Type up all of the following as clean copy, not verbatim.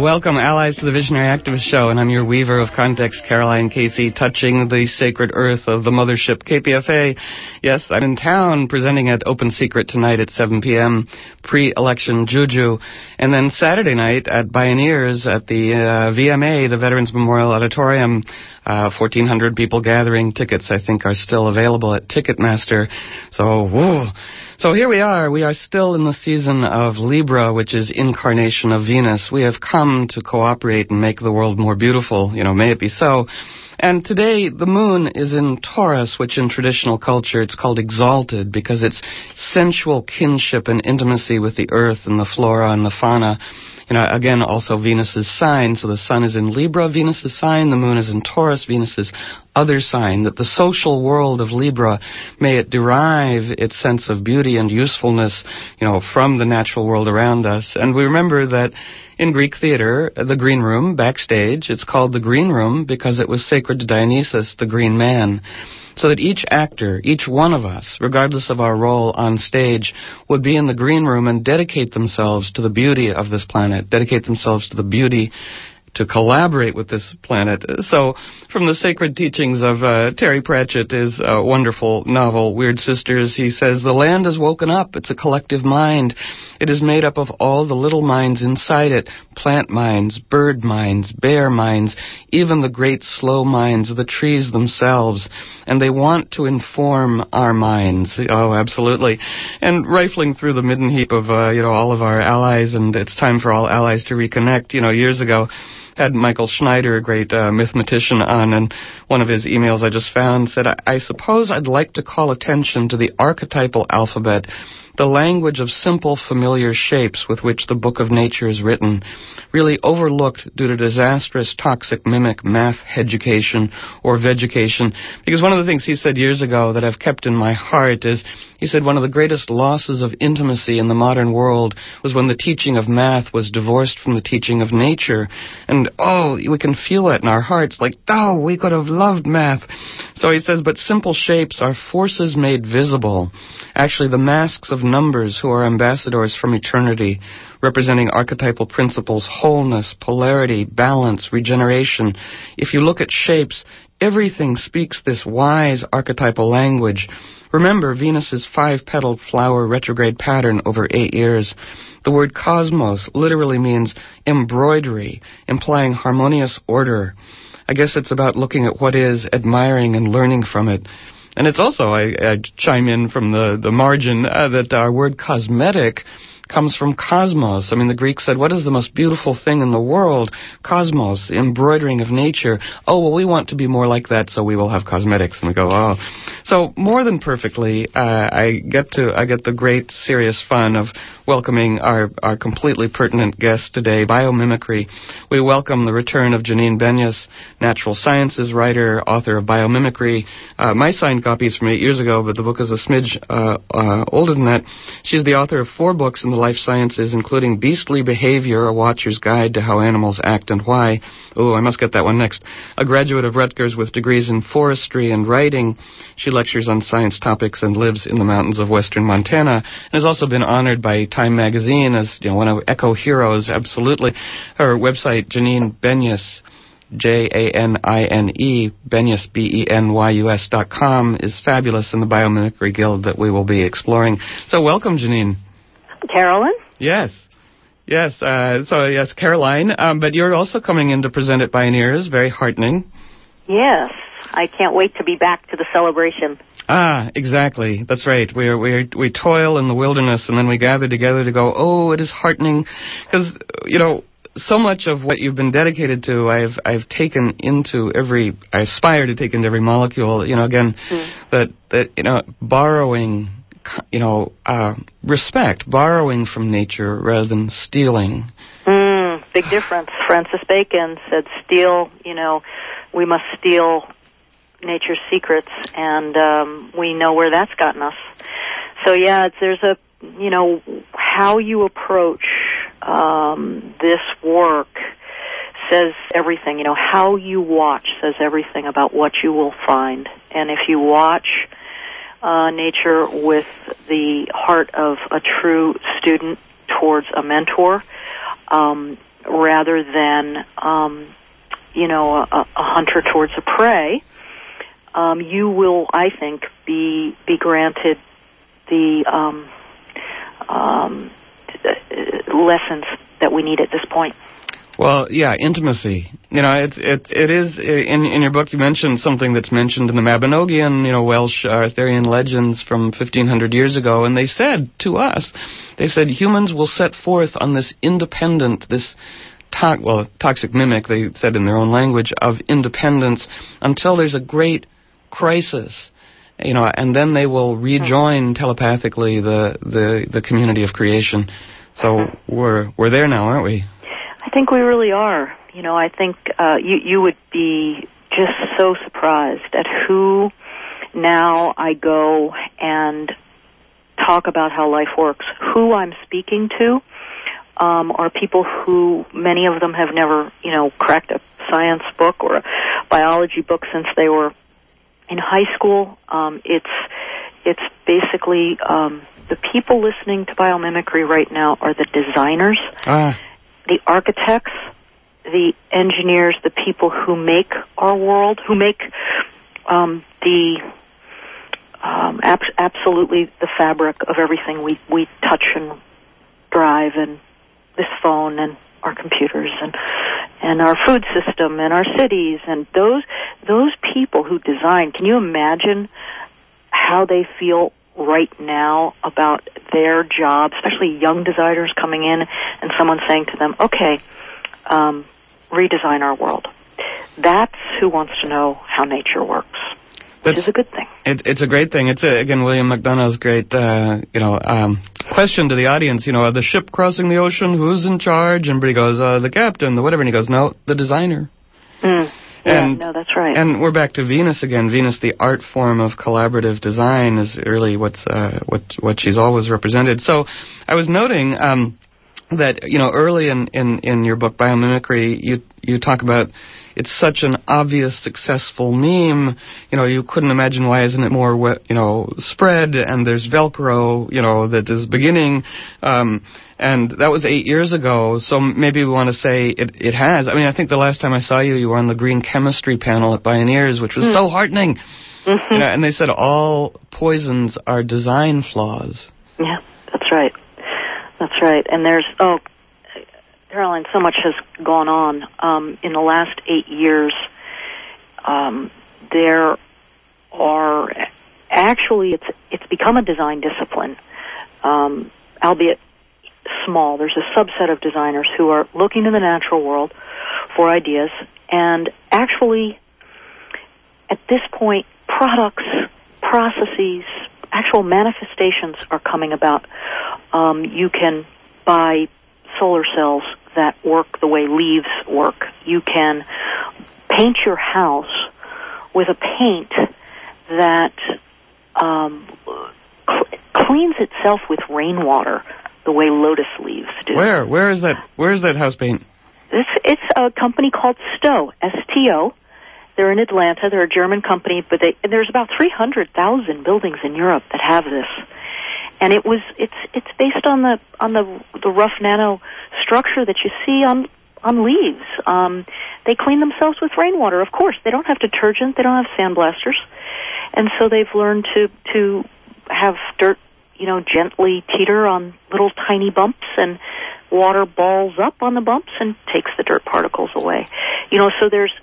Welcome, allies, to the Visionary Activist Show, and I'm your weaver of context, Caroline Casey, touching the sacred earth of the mothership, KPFA. Yes, I'm in town presenting at Open Secret tonight at 7 p.m., pre-election juju, and then Saturday night at Bioneers at the VMA, the Veterans Memorial Auditorium. 1,400 people gathering. Tickets, I think, are still available at Ticketmaster. So, whoa. So here we are. We are still in the season of Libra, which is incarnation of Venus. We have come to cooperate and make the world more beautiful. May it be so. And today, the moon is in Taurus, which in traditional culture it's called exalted because it's sensual kinship and intimacy with the earth and the flora and the fauna. Again, also Venus's sign. So the sun is in Libra, Venus's sign. The moon is in Taurus, Venus's other sign. That the social world of Libra, may it derive its sense of beauty and usefulness, from the natural world around us. And we remember that in Greek theater, the green room, backstage, it's called the green room because it was sacred to Dionysus, the green man. So that each actor, each one of us, regardless of our role on stage, would be in the green room and dedicate themselves to the beauty of this planet, dedicate themselves to the beauty to collaborate with this planet. So, from the sacred teachings of Terry Pratchett, his wonderful novel, Weird Sisters, he says, the land has woken up. It's a collective mind. It is made up of all the little minds inside it, plant minds, bird minds, bear minds, even the great slow minds of the trees themselves. And they want to inform our minds. Oh, absolutely. And rifling through the midden heap of, all of our allies, and it's time for all allies to reconnect. Years ago, had Michael Schneider, a great mathematician, on, and one of his emails I just found said, I suppose I'd like to call attention to the archetypal alphabet, the language of simple, familiar shapes with which the book of nature is written, really overlooked due to disastrous, toxic, mimic math education or vegecation. Because one of the things he said years ago that I've kept in my heart is, he said one of the greatest losses of intimacy in the modern world was when the teaching of math was divorced from the teaching of nature. And, we can feel it in our hearts, like, we could have loved math. So he says, but simple shapes are forces made visible. Actually, the masks of numbers who are ambassadors from eternity, representing archetypal principles, wholeness, polarity, balance, regeneration. If you look at shapes, everything speaks this wise archetypal language. Remember Venus's 5-petaled flower retrograde pattern over 8 years. The word cosmos literally means embroidery, implying harmonious order. I guess it's about looking at what is, admiring and learning from it. And it's also, I chime in from the margin, that our word cosmetic comes from cosmos. I mean, the Greeks said, what is the most beautiful thing in the world? Cosmos, the embroidering of nature. We want to be more like that, so we will have cosmetics. And we go, So, more than perfectly, I get the great, serious fun of welcoming our completely pertinent guest today, biomimicry. We welcome the return of Janine Benyus, natural sciences writer, author of Biomimicry. My signed copy is from 8 years ago, but the book is a smidge older than that. She's the author of 4 books in the life sciences, including Beastly Behavior, A Watcher's Guide to How Animals Act and Why. I must get that one next. A graduate of Rutgers with degrees in forestry and writing. She lectures on science topics and lives in the mountains of western Montana, and has also been honored by Time Magazine as one of Eco Heroes, absolutely. Her website, Janine Benyus, Janine, Benyus, BENYUS.com, is fabulous, in the Biomimicry Guild that we will be exploring. So welcome, Janine. Carolyn? Yes. Yes, Caroline, but you're also coming in to present at Bioneers, very heartening. Yes, I can't wait to be back to the celebration. Exactly. That's right. We toil in the wilderness, and then we gather together to go, it is heartening, because, so much of what you've been dedicated to, I've taken into I aspire to take into every molecule, that borrowing, respect, borrowing from nature rather than stealing. Big difference. Francis Bacon said we must steal nature's secrets, and we know where that's gotten us. So there's how you approach this work says everything. How you watch says everything about what you will find. And if you watch nature with the heart of a true student towards a mentor, rather than, a hunter towards a prey, you will, I think, be granted the lessons that we need at this point. Well, yeah, intimacy. It is in your book. You mentioned something that's mentioned in the Mabinogion, Welsh Arthurian legends from 1500 years ago, and they said to us, humans will set forth on this independent, toxic mimic, they said in their own language, of independence until there's a great crisis, and then they will rejoin telepathically the community of creation. So we're there now, aren't we? I think we really are. I think you would be just so surprised at who now I go and talk about how life works. Who I'm speaking to are people who, many of them have never, cracked a science book or a biology book since they were in high school. It's basically the people listening to biomimicry right now are the designers, the architects, the engineers, the people who make our world, who make absolutely the fabric of everything we touch and drive, and this phone and our computers and our food system and our cities, and those people who design. Can you imagine how they feel right now about their job, especially young designers coming in and someone saying to them, okay, redesign our world? That's who wants to know how nature works, which is a good thing. It's a great thing. It's, again, William McDonough's great, question to the audience, the ship crossing the ocean, who's in charge? And everybody goes, the captain, the whatever, and he goes, no, the designer. No, that's right. And we're back to Venus again. Venus, the art form of collaborative design, is really what she's always represented. So I was noting that early in your book Biomimicry, you talk about it's such an obvious successful meme. You couldn't imagine why isn't it more spread, and there's Velcro that is beginning. And that was 8 years ago, so maybe we want to say it has. I mean, I think the last time I saw you were on the green chemistry panel at Bioneers, which was so heartening. Mm-hmm. And they said all poisons are design flaws. Yeah, that's right. That's right. And there's, Caroline, so much has gone on. In the last 8 years, there are actually, it's become a design discipline, albeit small. There's a subset of designers who are looking to the natural world for ideas, and actually, at this point, products, processes, actual manifestations are coming about. You can buy solar cells that work the way leaves work. You can paint your house with a paint that cleans itself with rainwater, the way lotus leaves do. Where is that house paint? It's a company called STO, S-T-O. They're in Atlanta. They're a German company, but there's about 300,000 buildings in Europe that have this. And it's based on the rough nano structure that you see on leaves. They clean themselves with rainwater. Of course, they don't have detergent. They don't have sandblasters, and so they've learned to have dirt, gently teeter on little tiny bumps, and water balls up on the bumps and takes the dirt particles away. So there's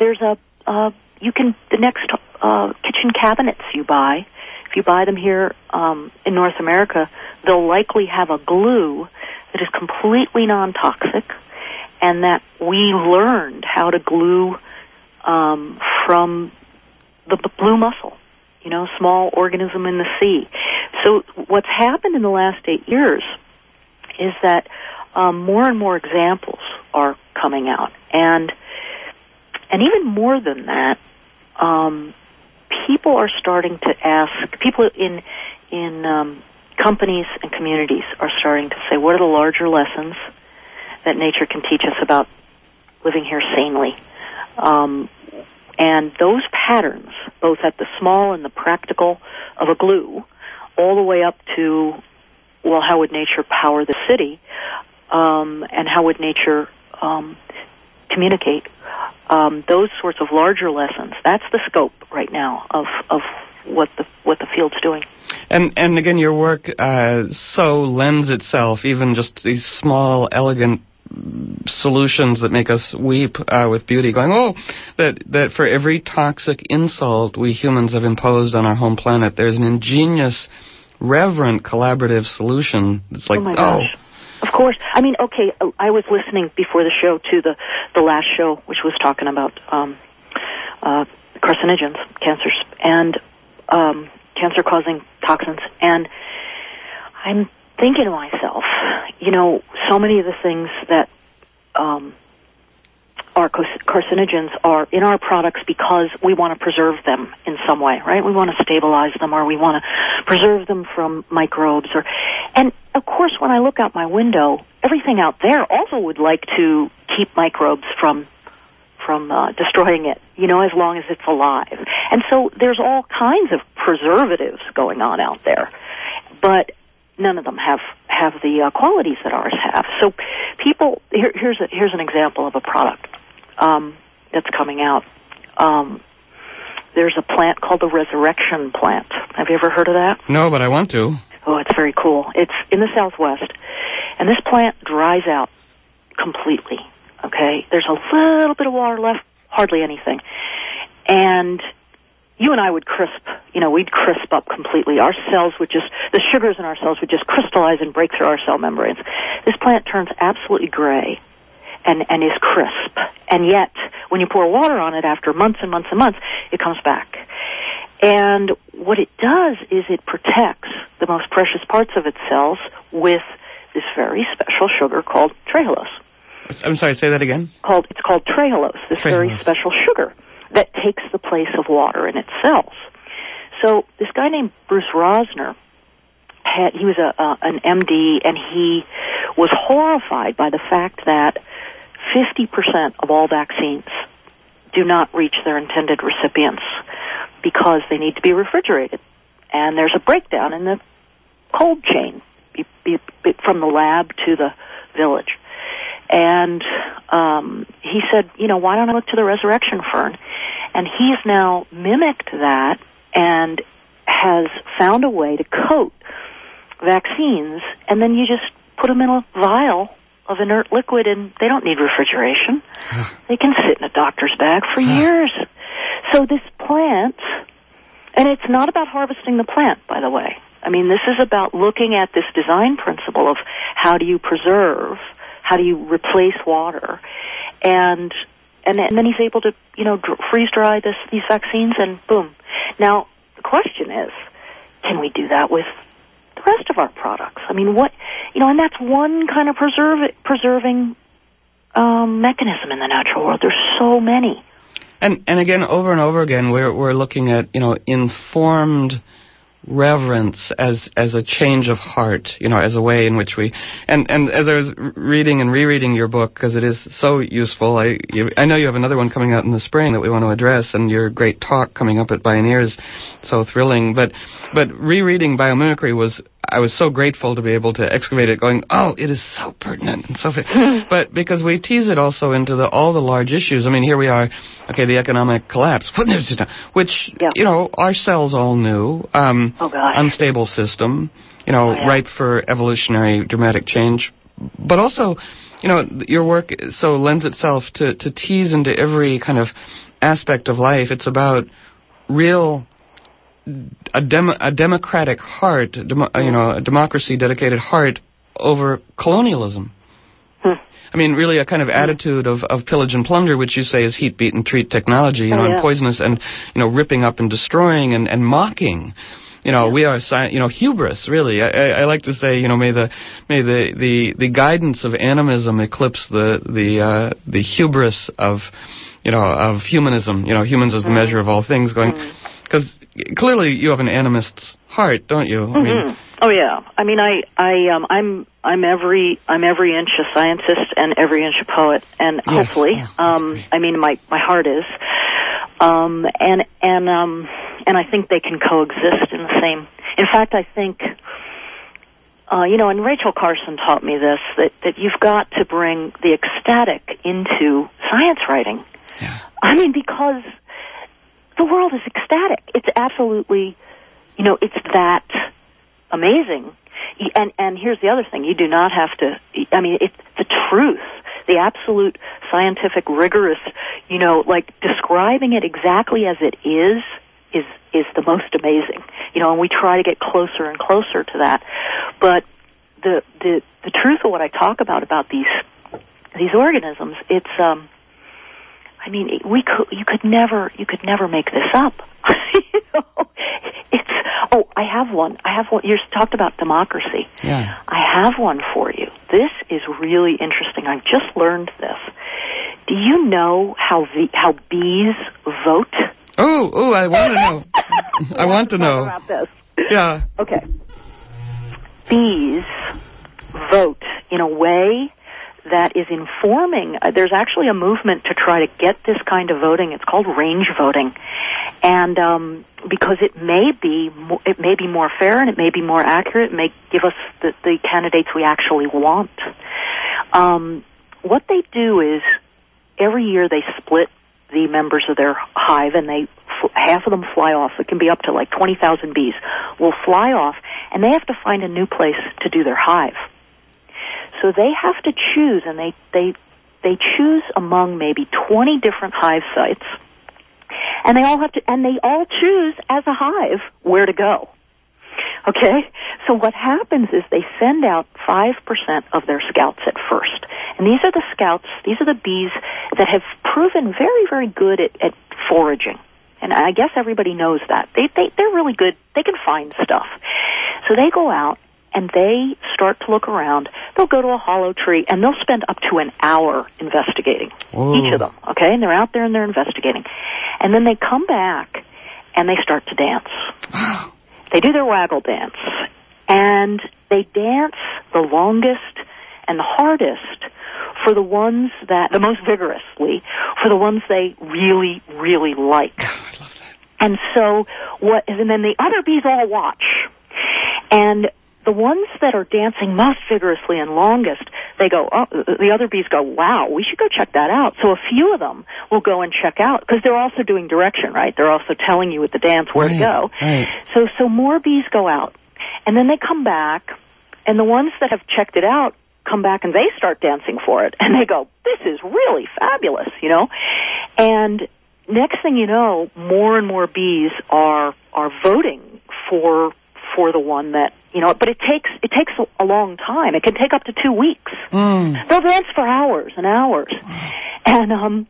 the next kitchen cabinets you buy. If you buy them here in North America, they'll likely have a glue that is completely non-toxic, and that we learned how to glue from the blue mussel, small organism in the sea. So what's happened in the last 8 years is that more and more examples are coming out, and even more than that, people are starting to ask. People in companies and communities are starting to say, what are the larger lessons that nature can teach us about living here sanely? And those patterns, both at the small and the practical of a glue, all the way up to, well, how would nature power the city, and how would nature communicate. Those sorts of larger lessons. That's the scope right now of what the field's doing. And again, your work so lends itself, even just these small, elegant solutions that make us weep with beauty, going, that for every toxic insult we humans have imposed on our home planet, there's an ingenious, reverent, collaborative solution. It's like, oh my gosh. Of course. I mean, okay, I was listening before the show to the last show, which was talking about carcinogens, cancers, and cancer-causing toxins, and I'm thinking to myself, so many of the things that are carcinogens are in our products because we want to preserve them in some way, right? We want to stabilize them, or we want to preserve them from microbes, and of course, when I look out my window, everything out there also would like to keep microbes from destroying it, as long as it's alive. And so there's all kinds of preservatives going on out there, but none of them have the qualities that ours have. So people, here's an example of a product that's coming out. There's a plant called the resurrection plant. Have you ever heard of that? No, but I want to. Oh, it's very cool. It's in the Southwest, and this plant dries out completely. Okay, there's a little bit of water left, hardly anything, and you and I would we'd crisp up completely. Our cells the sugars in our cells would just crystallize and break through our cell membranes. This plant turns absolutely gray and is crisp, and yet when you pour water on it after months and months and months, it comes back. And what it does is it protects the most precious parts of its cells with this very special sugar called trehalose. I'm sorry, say that again? It's called trehalose, this very special sugar that takes the place of water in its cells. So this guy named Bruce Rosner, he was an MD, and he was horrified by the fact that 50% of all vaccines do not reach their intended recipients because they need to be refrigerated. And there's a breakdown in the cold chain from the lab to the village. And he said, why don't I look to the resurrection fern? And he's now mimicked that and has found a way to coat vaccines, and then you just put them in a vial of inert liquid, and they don't need refrigeration. They can sit in a doctor's bag for years. So this plant, and it's not about harvesting the plant, by the way. I mean, this is about looking at this design principle of how do you preserve, how do you replace water, and then he's able to, freeze dry these vaccines, and boom. Now, the question is, can we do that with the rest of our products? I mean, and that's one kind of preserving mechanism in the natural world. There's so many. And again, over and over again, we're looking at, informed reverence as a change of heart, as a way in which we, and as I was reading and rereading your book, because it is so useful, I know you have another one coming out in the spring that we want to address, and your great talk coming up at Bioneer is so thrilling, but rereading Biomimicry I was so grateful to be able to excavate it, going, it is so pertinent and so but because we tease it also into all the large issues. I mean, here we are, the economic collapse, which, our cells all knew, unstable system, ripe for evolutionary dramatic change. But also, your work so lends itself to tease into every kind of aspect of life. It's about a democratic heart, a democracy-dedicated heart over colonialism. I mean, really a kind of attitude of pillage and plunder, which you say is heat, beat, and treat technology, and poisonous, and, ripping up and destroying and mocking. We are, hubris, really. I like to say, may the guidance of animism eclipse the hubris of humanism. Humans as the measure of all things, because clearly you have an animist's heart, don't you? I mean, oh yeah. I mean, I'm every inch a scientist and every inch a poet, and hopefully, I mean, my heart is, and I think they can coexist in the same. In fact, I think and Rachel Carson taught me this, that you've got to bring the ecstatic into science writing. Yeah. I mean, because the world is ecstatic. It's absolutely, it's that amazing. And here's the other thing. You do not have to, it's the truth, the absolute scientific, rigorous, describing it exactly as it is the most amazing. And we try to get closer and closer to that. But the truth of what I talk about these organisms, it's, you could never make this up. I have one. You talked about democracy. Yeah. I have one for you. This is really interesting. I've just learned this. Do you know how bees vote? Oh, I want to know. I want to know about this. Yeah. Okay. Bees vote in a way that is informing. There's actually a movement to try to get this kind of voting. It's called range voting, and because it may be more fair and it may be more accurate, it may give us the candidates we actually want. What they do is every year they split the members of their hive, and half of them fly off. It can be up to like 20,000 bees will fly off, and they have to find a new place to do their hive. So they have to choose, and they choose among maybe 20 different hive sites, and they all choose as a hive where to go. Okay? So what happens is they send out 5% of their scouts at first. And these are the scouts, these are the bees that have proven very, very good at foraging. And I guess everybody knows that. They're really good. They can find stuff. So they go out and they start to look around. They'll go to a hollow tree and they'll spend up to an hour investigating. Whoa. Each of them, okay? And they're out there and they're investigating. And then they come back and they start to dance. They do their waggle dance. And they dance the longest and the hardest for the ones the most vigorously, for the ones they really, really like. I love that. And so and then the other bees all watch. And the ones that are dancing most vigorously and longest, the other bees go, wow, we should go check that out. So a few of them will go and check out, because they're also doing direction, right? They're also telling you with the dance where to go. Right. So more bees go out. And then they come back, and the ones that have checked it out come back and they start dancing for it. And they go, this is really fabulous, And next thing you know, more and more bees are voting for the one that, but it takes a long time. It can take up to 2 weeks. They'll dance for hours and hours. And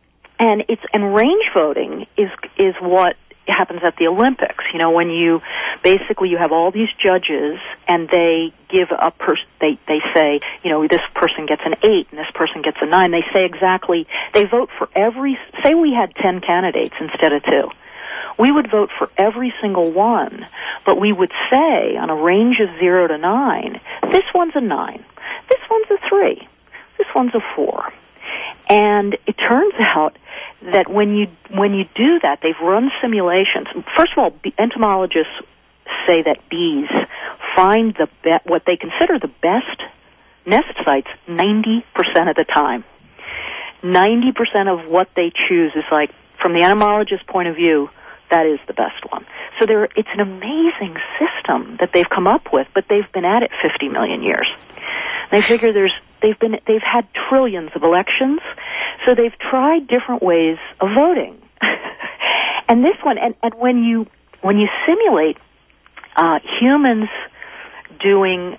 range voting is what happens at the Olympics. When you have all these judges and they give they say, this person gets an 8 and this person gets a 9. They say they vote for say we had 10 candidates instead of 2. We would vote for every single one, but we would say on a range of 0 to 9, this one's a 9, this one's a 3, this one's a 4. And it turns out that when you do that, they've run simulations. First of all, entomologists say that bees find what they consider the best nest sites 90% of the time. 90% of what they choose is like, from the entomologist's point of view, that is the best one. So it's an amazing system that they've come up with, but they've been at it 50 million years. They figure they've had trillions of elections, so they've tried different ways of voting. And this one, and when you simulate humans doing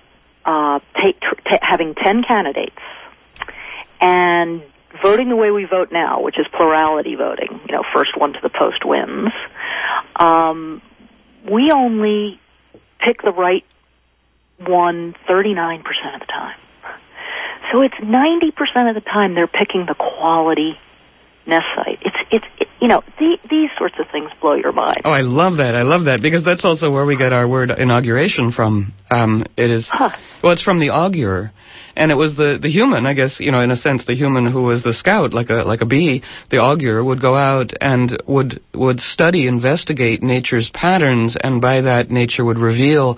having 10 candidates and voting the way we vote now, which is plurality voting, first one to the post wins, we only pick the right one 39% of the time. So it's 90% of the time they're picking the quality nest site. These sorts of things blow your mind. Oh, I love that, because that's also where we get our word inauguration from. It's from the augur. And it was the human, I guess, in a sense, the human who was the scout, like a bee. The augur would go out and would study, investigate nature's patterns, and by that nature would reveal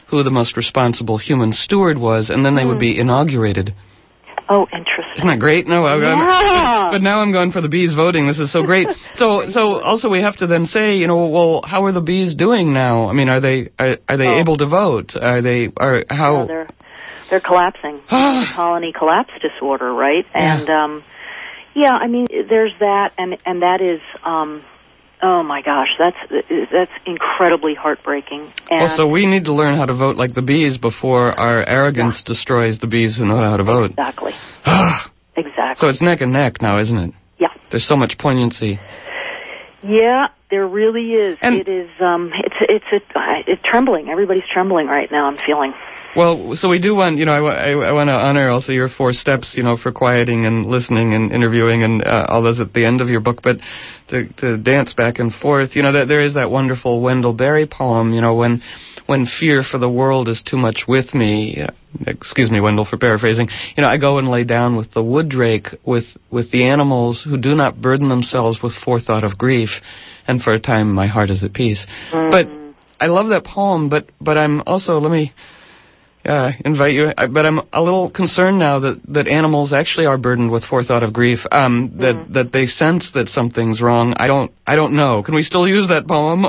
who the most responsible human steward was, and then they would be inaugurated. Oh, interesting. Isn't that great? No, but now I'm going for the bees voting. This is so great. So also we have to then say, well, how are the bees doing now? I mean, are they able to vote? How? No, they're collapsing. The colony collapse disorder, right? Yeah. And I mean, there's that, and that is. Oh my gosh, that's incredibly heartbreaking. And so we need to learn how to vote like the bees before our arrogance destroys the bees who know how to vote. Exactly. Exactly. So it's neck and neck now, isn't it? Yeah. There's so much poignancy. Yeah, there really is. And it is. It's trembling. Everybody's trembling right now. I'm feeling. Well, so we do want, I want to honor also your 4 steps, for quieting and listening and interviewing and all those at the end of your book, but to dance back and forth, that there is that wonderful Wendell Berry poem, when fear for the world is too much with me, excuse me, Wendell, for paraphrasing, I go and lay down with the wood drake, with the animals who do not burden themselves with forethought of grief, and for a time my heart is at peace. But I love that poem, but I'm also, let me invite you, but I'm a little concerned now that animals actually are burdened with forethought of grief, that they sense that something's wrong. I don't know. Can we still use that poem?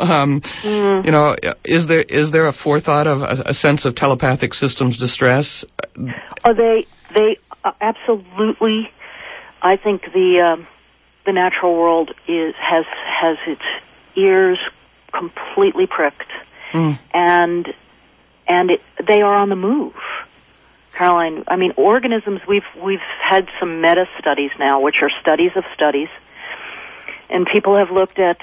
Is there a forethought of a sense of telepathic systems distress? They absolutely. I think the natural world has its ears completely pricked, and they are on the move, Caroline. I mean, organisms. We've had some meta studies now, which are studies of studies, and people have looked at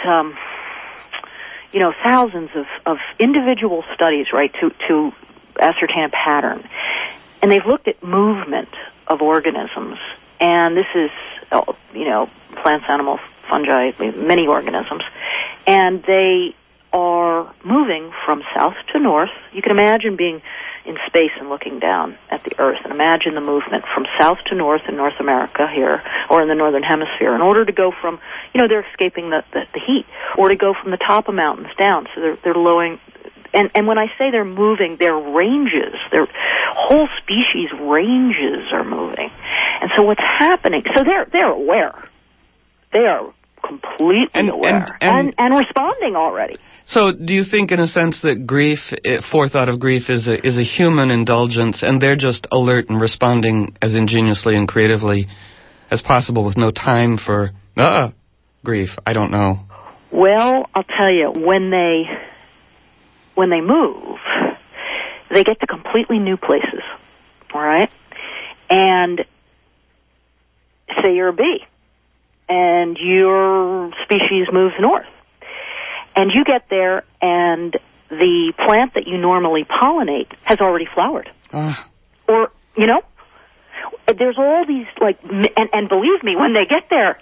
thousands of individual studies, right, to ascertain a pattern, and they've looked at movement of organisms, and this is plants, animals, fungi, many organisms, and they are moving from south to north. You can imagine being in space and looking down at the Earth, and imagine the movement from south to north in North America here, or in the Northern Hemisphere, in order to go from, they're escaping the heat, or to go from the top of mountains down. So they're lowering, and when I say they're moving, their ranges, their whole species ranges are moving. And so what's happening? So they're aware. They are completely aware and responding already. So do you think, in a sense, that grief, forethought of grief, is a human indulgence, and they're just alert and responding as ingeniously and creatively as possible with no time for grief? I don't know. Well, I'll tell you, when they move, they get to completely new places, all right? And say you're a bee, and your species moves north. And you get there, and the plant that you normally pollinate has already flowered. Or, there's all these, and believe me, when they get there,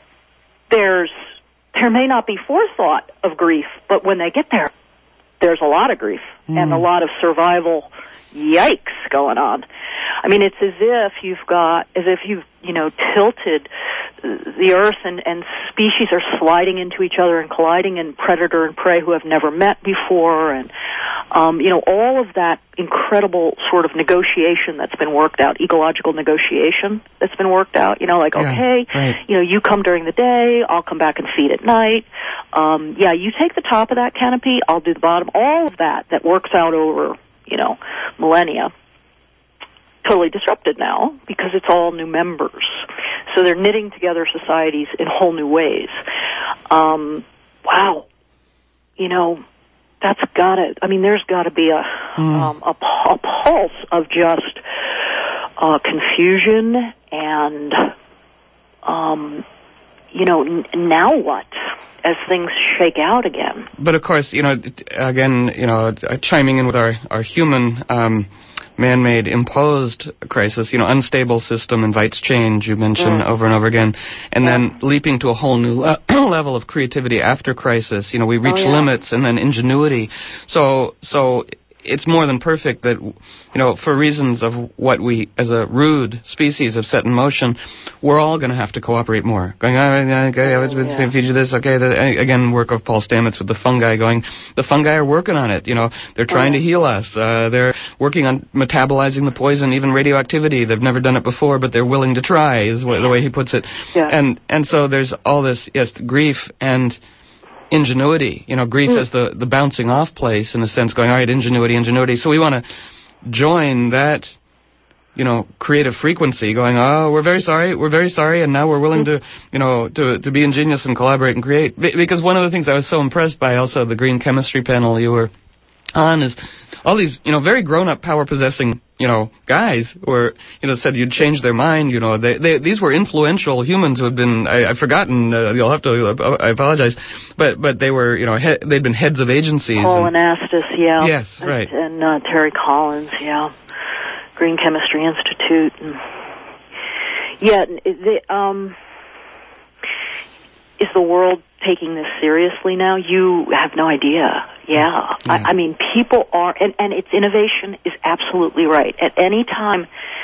there may not be forethought of grief, but when they get there, there's a lot of grief and a lot of survival yikes going on. I mean, it's as if you've tilted the Earth, and species are sliding into each other and colliding, and predator and prey who have never met before, and all of that incredible sort of negotiation that's been worked out, ecological negotiation that's been worked out. Okay, right. You come during the day, I'll come back and feed at night. You take the top of that canopy, I'll do the bottom. All of that works out over millennia. Totally disrupted now because it's all new members. So they're knitting together societies in whole new ways. Wow. That's gotta, there's gotta be a pulse of just confusion and, now what? As things shake out again. But of course, again, chiming in with our human, man-made imposed crisis, unstable system invites change, you mentioned over and over again, and then leaping to a whole new level of creativity after crisis. We reach limits, and then ingenuity. So it's more than perfect that, for reasons of what we, as a rude species, have set in motion, we're all going to have to cooperate more. Going, okay, feed you this, okay. Again, work of Paul Stamets with the fungi going, the fungi are working on it, they're trying to heal us. They're working on metabolizing the poison, even radioactivity. They've never done it before, but they're willing to try, is the way he puts it. Yeah. And so there's all this, yes, grief and ingenuity, grief as the bouncing off place, in a sense, going, all right, ingenuity. So we want to join that, creative frequency, going, oh, we're very sorry, and now we're willing to, to be ingenious and collaborate and create. Because one of the things I was so impressed by, also the green chemistry panel you were on, is all these, very grown-up, power-possessing, guys were, said you'd change their mind, these were influential humans who had been, I've forgotten, you'll have to, I apologize, but they were, they'd been heads of agencies. Paul Anastas, yeah. Yes, right. And Terry Collins, yeah. Green Chemistry Institute. And is the world taking this seriously now? You have no idea. Yeah. I mean, people are, and its innovation is absolutely right. At any time,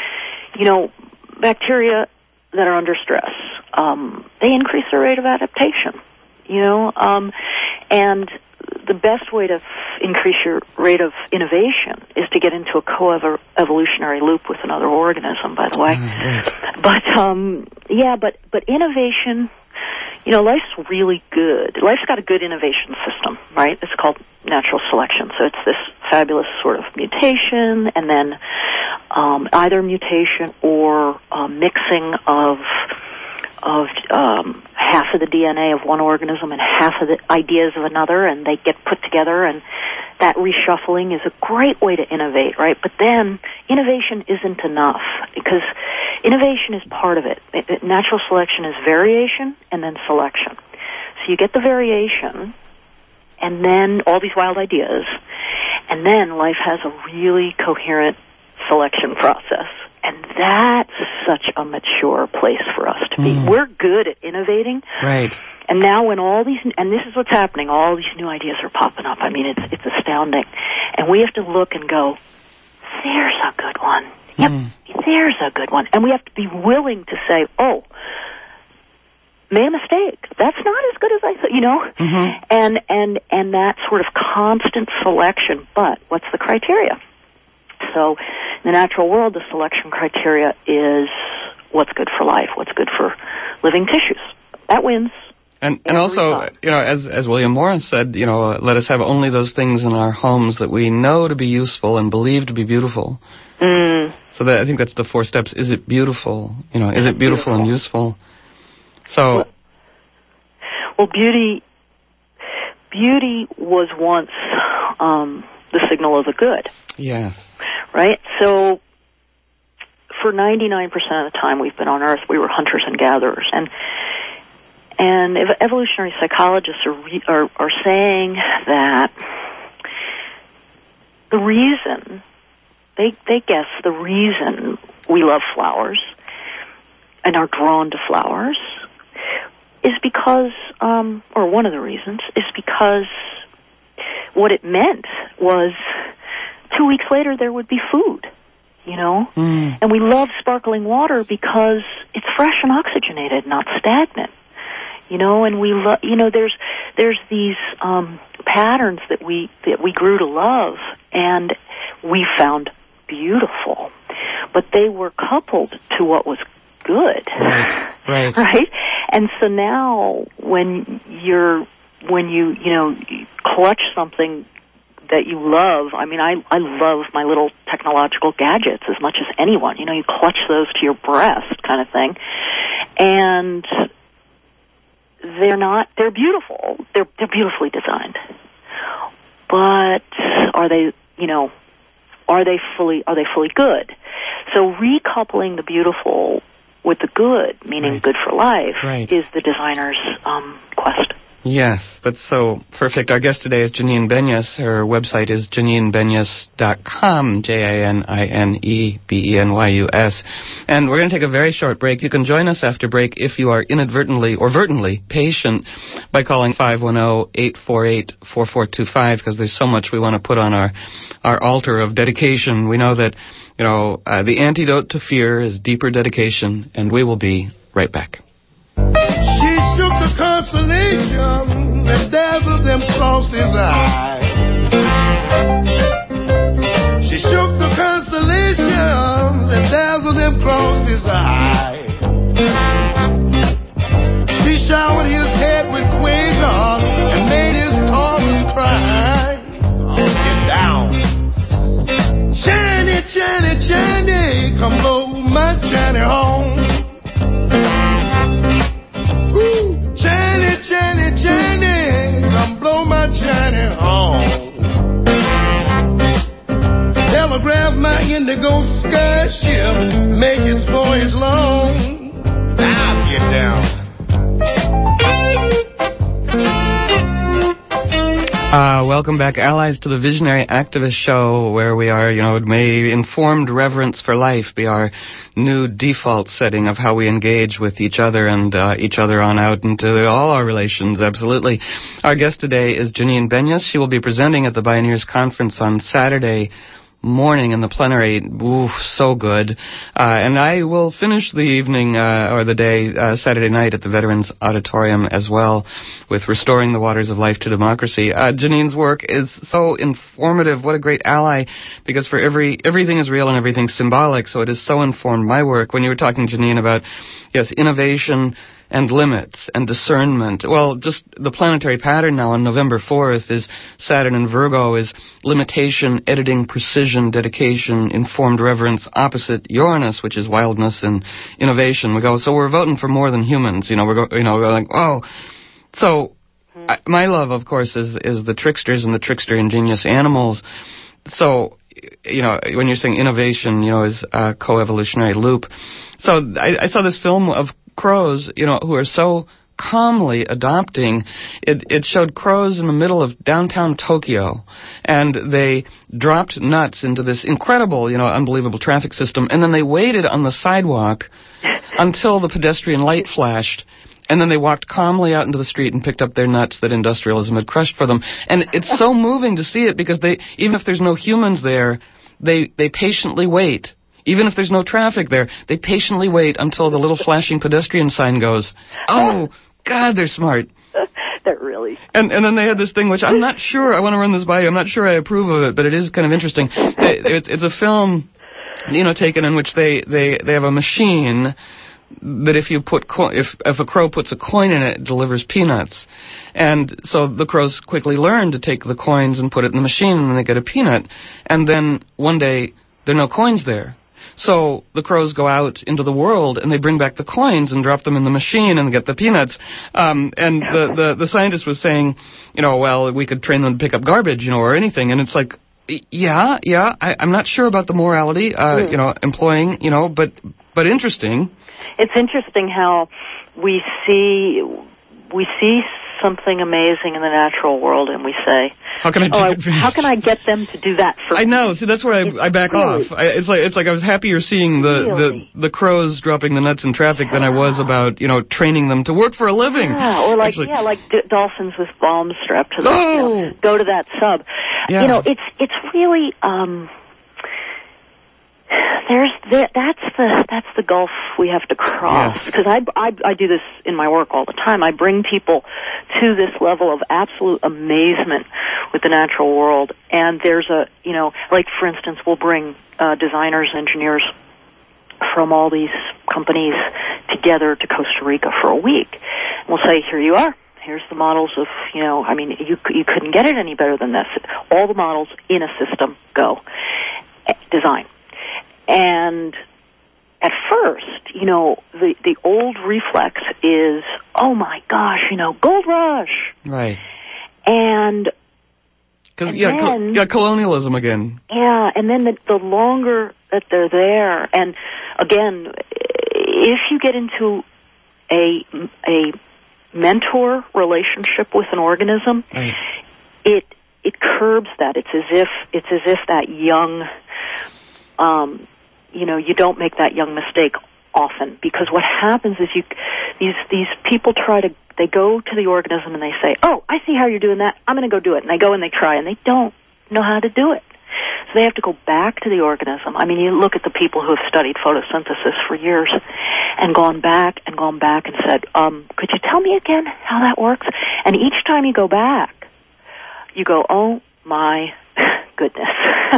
bacteria that are under stress, they increase their rate of adaptation, and the best way to increase your rate of innovation is to get into a co-evolutionary loop with another organism, by the way. But innovation, life's really good. Life's got a good innovation system, right? It's called natural selection. So it's this fabulous sort of mutation, and then either mutation or mixing of half of the DNA of one organism and half of the ideas of another, and they get put together, and that reshuffling is a great way to innovate, right? But then innovation isn't enough, because innovation is part of it. Natural selection is variation and then selection. So you get the variation, and then all these wild ideas, and then life has a really coherent selection process. And that's such a mature place for us to be. We're good at innovating. Right. And now when all these, and this is what's happening, all these new ideas are popping up. I mean, it's astounding. And we have to look and go, there's a good one. Yep, there's a good one. And we have to be willing to say, oh, made a mistake. That's not as good as I thought, And that sort of constant selection. But what's the criteria? So in the natural world, the selection criteria is what's good for life, what's good for living tissues. That wins. And also, as William Morris said, let us have only those things in our homes that we know to be useful and believe to be beautiful. So I think that's the 4 steps. Is it beautiful? Is it beautiful and useful? So, well, beauty was once the signal of the good. Yes. Right? So for 99% of the time we've been on Earth, we were hunters and gatherers. And evolutionary psychologists are saying that the reason, they guess the reason we love flowers and are drawn to flowers is because, or one of the reasons, is because what it meant was 2 weeks later there would be food, And we love sparkling water because it's fresh and oxygenated, not stagnant, And we there's these patterns that we grew to love and we found beautiful, but they were coupled to what was good, right? And so now when you clutch something that you love. I mean, I love my little technological gadgets as much as anyone. You clutch those to your breast kind of thing. And they're beautiful. They're beautifully designed. But are they fully good? So recoupling the beautiful with the good, meaning good for life, is the designer's quest. Yes, that's so perfect. Our guest today is Janine Benyus. Her website is JanineBenyus.com, JanineBenyus. And we're going to take a very short break. You can join us after break if you are inadvertently or vertently patient by calling 510-848-4425, because there's so much we want to put on our altar of dedication. We know that, the antidote to fear is deeper dedication, and we will be right back. She shook the constellation that dazzled them across his eyes. She shook the constellation that dazzled them across his eyes. She showered his head with quasars and made his tossers cry. Oh, get down. China, China, China, come blow my China home. Jenny, come blow my Jenny home. Telegraph my indigo sky ship, make its voyage long. Now get down. Welcome back, allies, to the Visionary Activist Show, where we are, may informed reverence for life be our new default setting of how we engage with each other and each other on out into all our relations, absolutely. Our guest today is Janine Benyus. She will be presenting at the Bioneers Conference on Saturday morning in the plenary. Ooh, so good. And I will finish the evening or the day Saturday night at the Veterans Auditorium as well with Restoring the Waters of Life to Democracy. Janine's work is so informative. What a great ally, because for everything is real and everything's symbolic, so it has so informed my work. When you were talking, Janine, about, yes, innovation and limits and discernment. Well, just the planetary pattern now on November 4th is Saturn in Virgo is limitation, editing, precision, dedication, informed reverence, opposite Uranus, which is wildness and innovation. So we're voting for more than humans. We're like, oh. So my love, of course, is the tricksters and the trickster ingenious animals. So, when you're saying innovation, is a co-evolutionary loop. So I saw this film of crows, who are so calmly adopting. It showed crows in the middle of downtown Tokyo, and they dropped nuts into this incredible, unbelievable traffic system, and then they waited on the sidewalk until the pedestrian light flashed, and then they walked calmly out into the street and picked up their nuts that industrialism had crushed for them. And it's so moving to see it, because they, even if there's no humans there, they patiently wait. Even if there's no traffic there, they patiently wait until the little flashing pedestrian sign goes. Oh, God, they're smart. They're really... And then they had this thing, which I'm not sure, I want to run this by you, I'm not sure I approve of it, but it is kind of interesting. It's a film, taken in which they have a machine that if you put if a crow puts a coin in it, it delivers peanuts. And so the crows quickly learn to take the coins and put it in the machine, and then they get a peanut. And then one day, there are no coins there. So the crows go out into the world and they bring back the coins and drop them in the machine and get the peanuts. And the scientist was saying, well, we could train them to pick up garbage, or anything. And it's like, yeah, I'm not sure about the morality, employing, but interesting. It's interesting how we see something amazing in the natural world, and we say, how can I get them to do that for me? I know. See, that's where I back off. It's like I was happier seeing the crows dropping the nuts in traffic than I was about training them to work for a living. Yeah, or like dolphins with bombs strapped to them. Go to that sub. Yeah. It's really that's the gulf we have to cross, because I do this in my work all the time. I bring people to this level of absolute amazement with the natural world, and there's like, for instance, we'll bring designers, engineers from all these companies together to Costa Rica for a week. And we'll say, here you are. Here's the models of, you couldn't get it any better than this. All the models in a system, go. Design. And at first, the old reflex is, oh my gosh, gold rush. Right. And colonialism again. Yeah, and then the longer that they're there, and again, if you get into a mentor relationship with an organism, right. it curbs that. It's as if that young, you don't make that young mistake often, because what happens is these people they go to the organism and they say, oh, I see how you're doing that, I'm going to go do it. And they go and they try, and they don't know how to do it. So they have to go back to the organism. I mean, you look at the people who have studied photosynthesis for years and gone back and said, could you tell me again how that works? And each time you go back, you go, oh my goodness,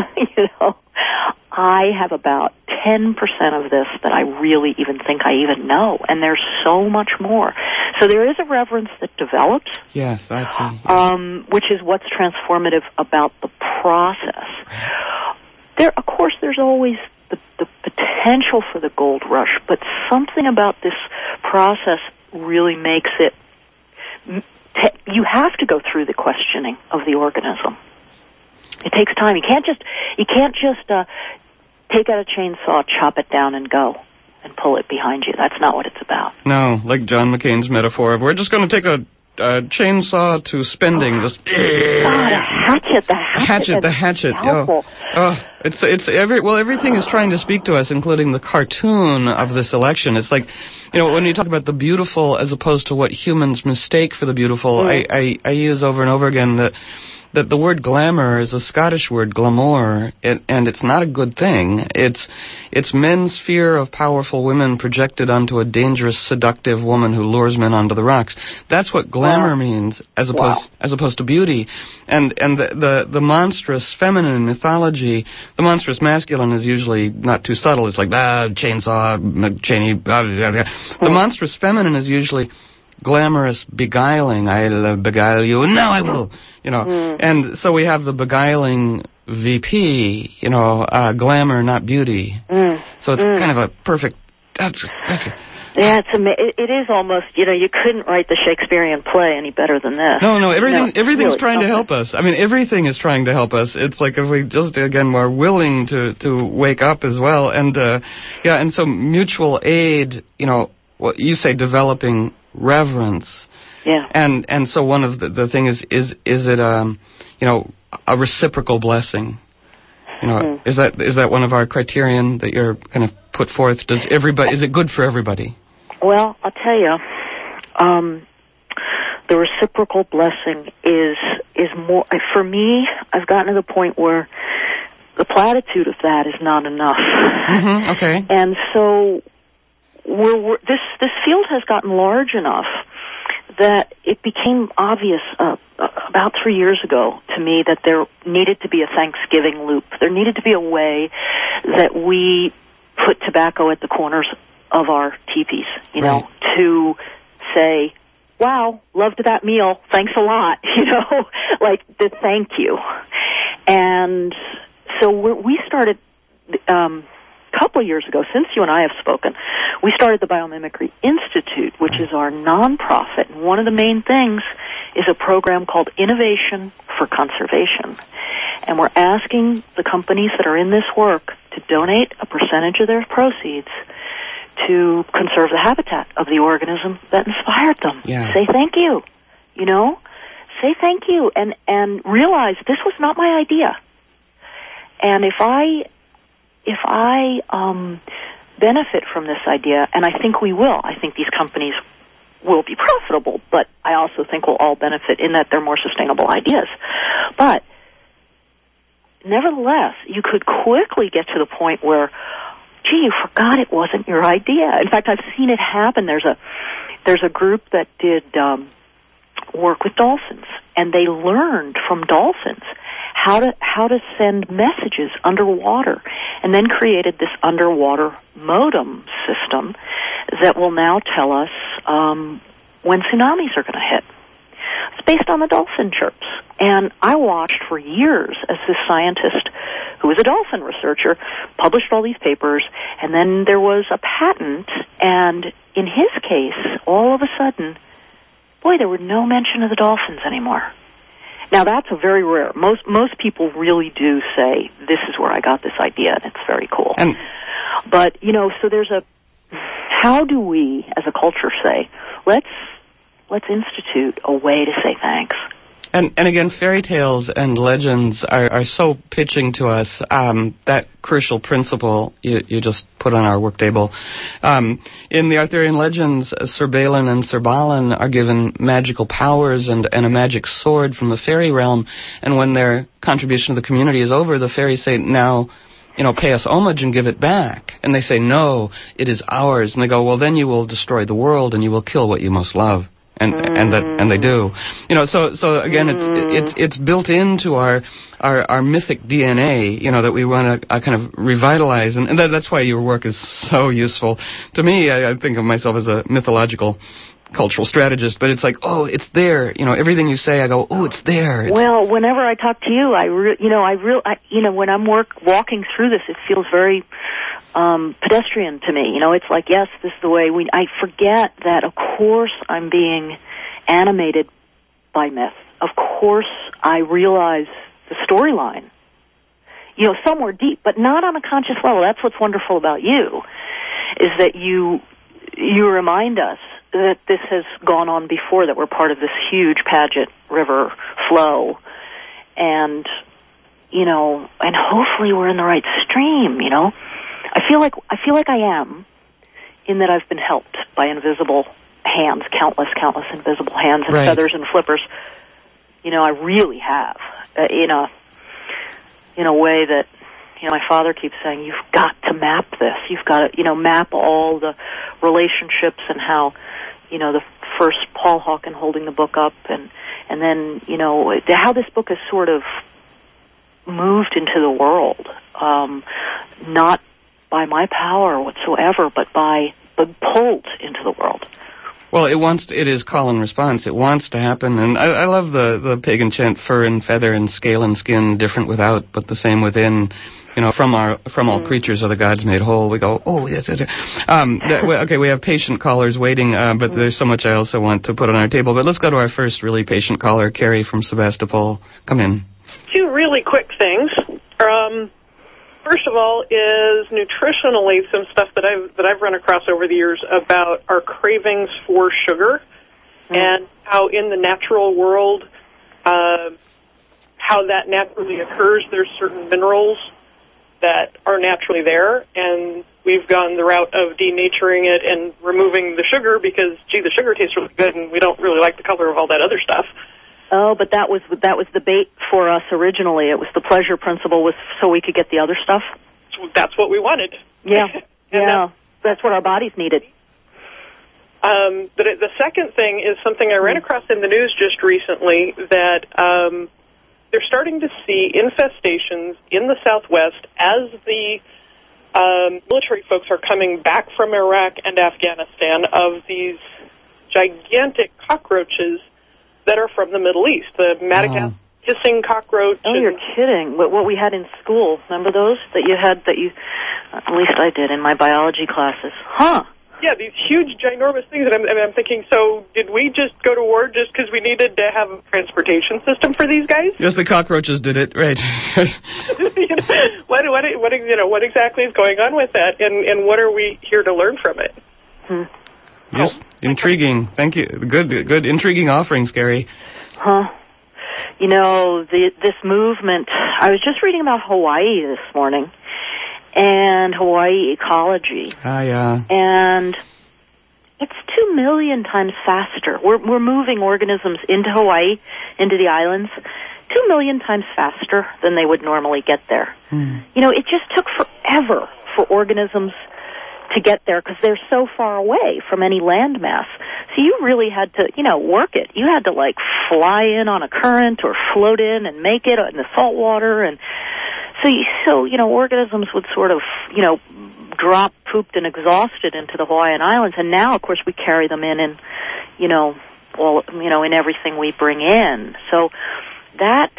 I have about 10% of this that I really even think I even know, and there's so much more. So there is a reverence that develops. Yes, I see. Which is what's transformative about the process. Of course, there's always the potential for the gold rush, but something about this process really makes it. You have to go through the questioning of the organism. It takes time. You can't just take out a chainsaw, chop it down, and go and pull it behind you. That's not what it's about. No, like John McCain's metaphor of, we're just going to take a chainsaw to spending. Just the hatchet. Everything is trying to speak to us, including the cartoon of this election. It's like, when you talk about the beautiful as opposed to what humans mistake for the beautiful, I use over and over again that the word glamour is a Scottish word, glamour, and it's not a good thing. It's men's fear of powerful women projected onto a dangerous, seductive woman who lures men onto the rocks. That's what glamour means, as opposed to beauty. And the monstrous feminine mythology, the monstrous masculine is usually not too subtle. It's like, chainsaw, chainy, The monstrous feminine is usually glamorous, beguiling. I'll beguile you, and now I will. And so we have the beguiling VP. Glamour, not beauty. So it's kind of a perfect. Yeah, it is almost. You couldn't write the Shakespearean play any better than this. No, everything's really trying to help us. I mean, everything is trying to help us. It's like if we just again were willing to wake up as well, and and so mutual aid. What you say, developing reverence. Yeah. And so one of the thing is it a reciprocal blessing? Is that one of our criterion that you're kind of put forth? Is it good for everybody? Well, I'll tell you, the reciprocal blessing is more for me. I've gotten to the point where the platitude of that is not enough. Mm-hmm, okay. And so this field has gotten large enough that it became obvious about 3 years ago to me that there needed to be a Thanksgiving loop. There needed to be a way that we put tobacco at the corners of our teepees, to say, wow, loved that meal, thanks a lot, like the thank you. And so we started... couple of years ago, since you and I have spoken, we started the Biomimicry Institute, which is our nonprofit. And one of the main things is a program called Innovation for Conservation. And we're asking the companies that are in this work to donate a percentage of their proceeds to conserve the habitat of the organism that inspired them. Yeah. Say thank you, Say thank you and realize this was not my idea. And if I benefit from this idea, and I think we will. I think these companies will be profitable, but I also think we'll all benefit in that they're more sustainable ideas. But nevertheless, you could quickly get to the point where, gee, you forgot it wasn't your idea. In fact, I've seen it happen. There's a group that did work with dolphins, and they learned from dolphins how to send messages underwater, and then created this underwater modem system that will now tell us when tsunamis are going to hit. It's based on the dolphin chirps. And I watched for years as this scientist, who was a dolphin researcher, published all these papers, and then there was a patent, and in his case, all of a sudden, there were no mention of the dolphins anymore. Now, that's a very rare. Most people really do say, this is where I got this idea, and it's very cool. But, so there's how do we, as a culture, say, let's let's institute a way to say thanks. And again, fairy tales and legends are so pitching to us that crucial principle you just put on our work table. In the Arthurian legends, Sir Balin and Sir Balin are given magical powers and a magic sword from the fairy realm, and when their contribution to the community is over, the fairies say, now, pay us homage and give it back. And they say, no, it is ours. And they go, well, then you will destroy the world and you will kill what you most love. And they do. So again, it's built into our mythic DNA, that we want to kind of revitalize. And that's why your work is so useful. To me, I think of myself as a mythological cultural strategist, but it's like, oh, it's there. Everything you say, I go, oh, it's there. Well, whenever I talk to you, when I'm walking through this, it feels very pedestrian to me. It's like, yes, this is the way I forget that, of course, I'm being animated by myth. Of course, I realize the storyline, somewhere deep, but not on a conscious level. That's what's wonderful about you, is that you remind us that this has gone on before, that we're part of this huge Paget River flow, and hopefully we're in the right stream, I feel like I am, in that I've been helped by invisible hands, countless invisible hands and feathers and flippers. I really have, in a way that, my father keeps saying, you've got to map this. You've got to, map all the relationships and how, the first Paul Hawken holding the book up, and then, how this book has sort of moved into the world, not by my power whatsoever, but pulled into the world. Well, it is call and response. It wants to happen, and I love the pagan chant, fur and feather and scale and skin, different without, but the same within. From all creatures are the gods made whole. We go, oh, yes. Okay, we have patient callers waiting, but there's so much I also want to put on our table. But let's go to our first really patient caller, Carrie from Sebastopol. Come in. Two really quick things. First of all, is nutritionally some stuff that I've run across over the years about our cravings for sugar, and how in the natural world, how that naturally occurs. There's certain minerals that are naturally there, and we've gone the route of denaturing it and removing the sugar because, gee, the sugar tastes really good, and we don't really like the color of all that other stuff. Oh, but that was the bait for us originally. It was the pleasure principle, was so we could get the other stuff. That's what we wanted. Yeah, yeah, that's what our bodies needed. But the second thing is something I ran across in the news just recently, that they're starting to see infestations in the Southwest as the military folks are coming back from Iraq and Afghanistan, of these gigantic cockroaches that are from the Middle East, the Madagascar hissing cockroach. Oh, you're kidding. What we had in school, remember those that you had, at least I did in my biology classes. Huh. Yeah, these huge, ginormous things. And I'm thinking, so did we just go to war just because we needed to have a transportation system for these guys? Yes, the cockroaches did it, right. What exactly is going on with that, and what are we here to learn from it? Yes, intriguing. Thank you. Good, intriguing offerings, Gary. Huh. This movement, I was just reading about Hawaii this morning, and Hawaii ecology. Yeah. And it's 2 million times faster. We're moving organisms into Hawaii, into the islands, 2 million times faster than they would normally get there. It just took forever for organisms to get there because they're so far away from any landmass. So you really had to, work it. You had to, fly in on a current or float in and make it in the salt water. And so organisms would sort of, drop, pooped, and exhausted into the Hawaiian Islands. And now, of course, we carry them in in everything we bring in. So the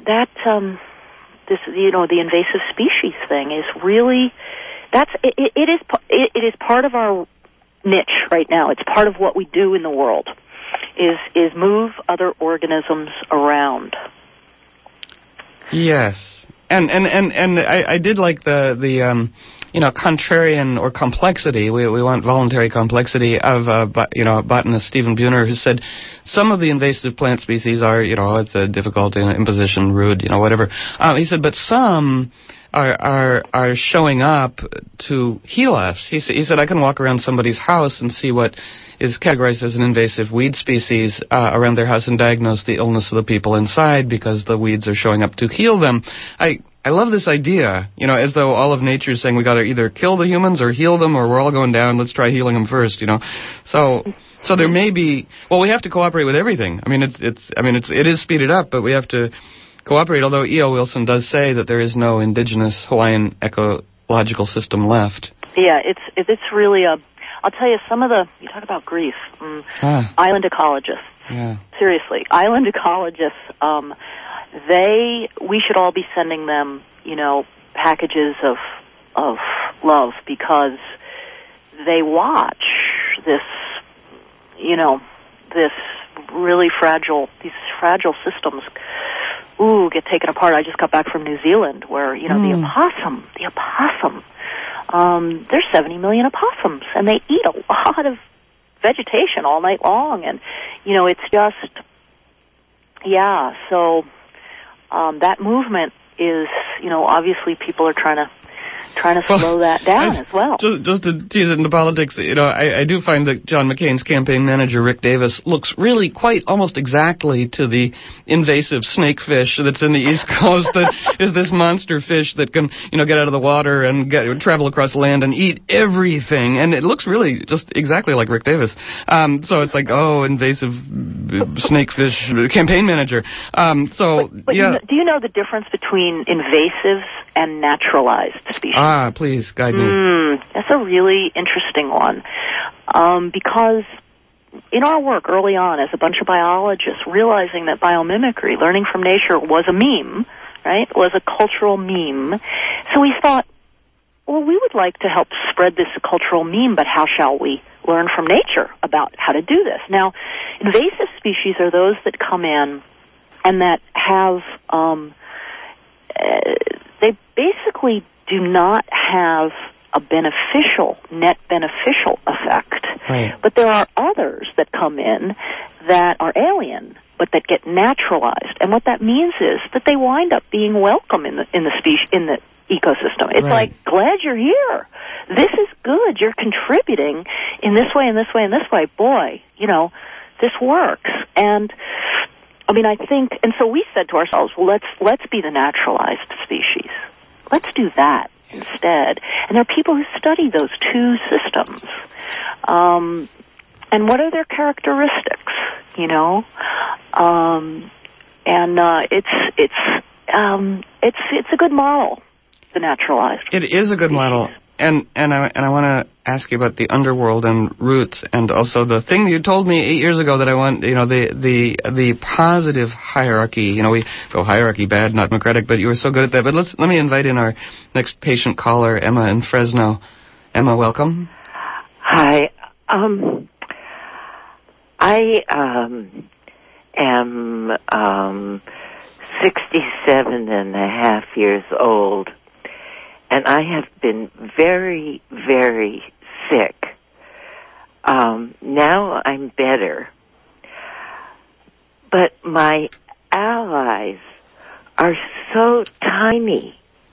invasive species thing is really, it is part of our niche right now. It's part of what we do in the world, is move other organisms around. Yes. And I did like the contrarian or complexity. We want voluntary complexity of botanist Stephen Buhner, who said some of the invasive plant species are, it's a difficult imposition, rude, whatever. He said, but some are showing up to heal us. He said, I can walk around somebody's house and see what is categorized as an invasive weed species around their house and diagnose the illness of the people inside because the weeds are showing up to heal them. I love this idea, as though all of nature is saying we got to either kill the humans or heal them, or we're all going down. Let's try healing them first, So there may be. Well, we have to cooperate with everything. I mean, it is speeded up, but we have to cooperate. Although E.O. Wilson does say that there is no indigenous Hawaiian ecological system left. Yeah, it's really a. I'll tell you, you talk about grief, island ecologists. Yeah. Seriously, island ecologists. We should all be sending them, packages of love, because they watch this, this really these fragile systems, get taken apart. I just got back from New Zealand, where, the opossum, there's 70 million opossums, and they eat a lot of vegetation all night long, and, it's just, so... that movement is, obviously people are trying to slow that down as well. Just to tease it into politics, I do find that John McCain's campaign manager, Rick Davis, looks really quite almost exactly to the invasive snakefish that's in the East Coast that is this monster fish that can, get out of the water and travel across land and eat everything. And it looks really just exactly like Rick Davis. So it's like, invasive snakefish campaign manager. But do you know the difference between invasives and naturalized species? Please, guide me. That's a really interesting one. Because in our work early on as a bunch of biologists, realizing that biomimicry, learning from nature, was a meme, right? Was a cultural meme. So we thought, well, we would like to help spread this cultural meme, but how shall we learn from nature about how to do this? Now, invasive species are those that come in and that have, they basically do not have a net beneficial effect. Right. But there are others that come in that are alien, but that get naturalized. And what that means is that they wind up being welcome in the ecosystem. It's like, glad you're here. This is good. You're contributing in this way, in this way, in this way. Boy, this works. And I think, and so we said to ourselves, well, let's be the naturalized species. Let's do that instead. And there are people who study those two systems. And what are their characteristics, it's a good model, the naturalized. It is a good model. And I want to ask you about the underworld and roots, and also the thing you told me 8 years ago that I want, the positive hierarchy. We go hierarchy bad, not democratic, but you were so good at that. But let me invite in our next patient caller, Emma in Fresno. Emma, welcome. Hi. I am 67 and a half years old. And I have been very, very sick. Now I'm better. But my allies are so tiny.